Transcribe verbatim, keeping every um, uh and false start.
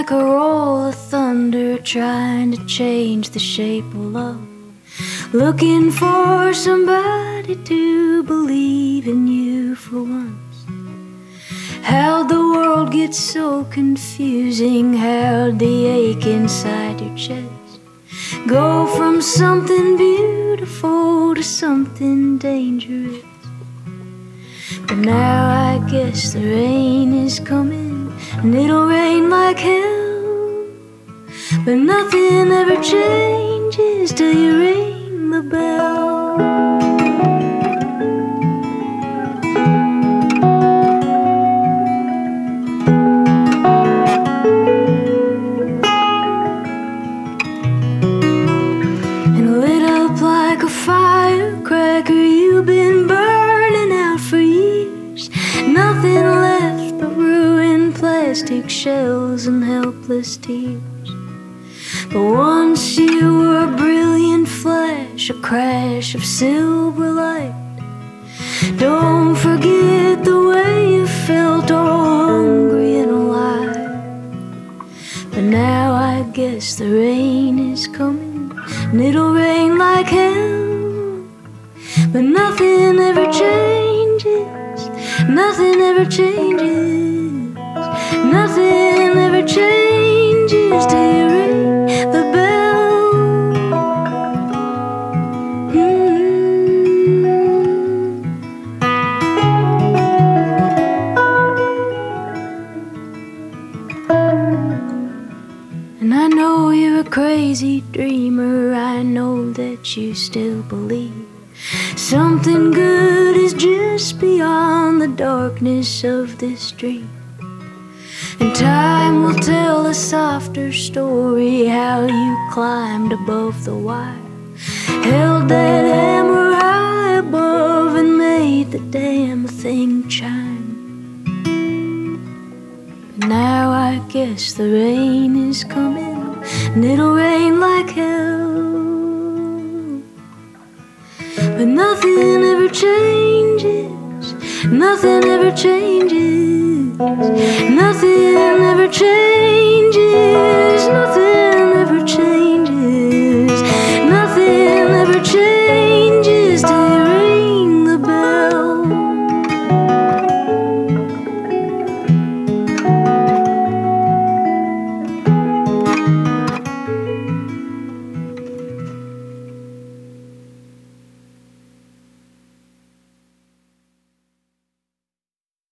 like a roll of thunder, trying to change the shape of love. Looking for somebody to believe in you for once. How'd the world get so confusing? How'd the ache inside your chest go from something beautiful to something dangerous? But now I guess the rain is coming, and it'll rain like hell. But nothing ever changes till you ring the bell. And lit up like a firecracker, you've been burning out for years. Nothing left but ruined plastic shells and helpless tears. But once you were a brilliant flash, a crash of silver light. Don't forget the way you felt, all hungry and alive. But now I guess the rain is coming, and it'll rain like hell. But nothing ever changes, nothing ever changes, nothing ever changes till you ring the bell. Mm-hmm. And I know you're a crazy dreamer, I know that you still believe something good is just beyond the darkness of this dream. And time will tell a softer story, how you climbed above the wire, held that hammer high above and made the damn thing chime. But now I guess the rain is coming, and it'll rain like hell. But nothing ever changes, nothing ever changes, nothing ever changes.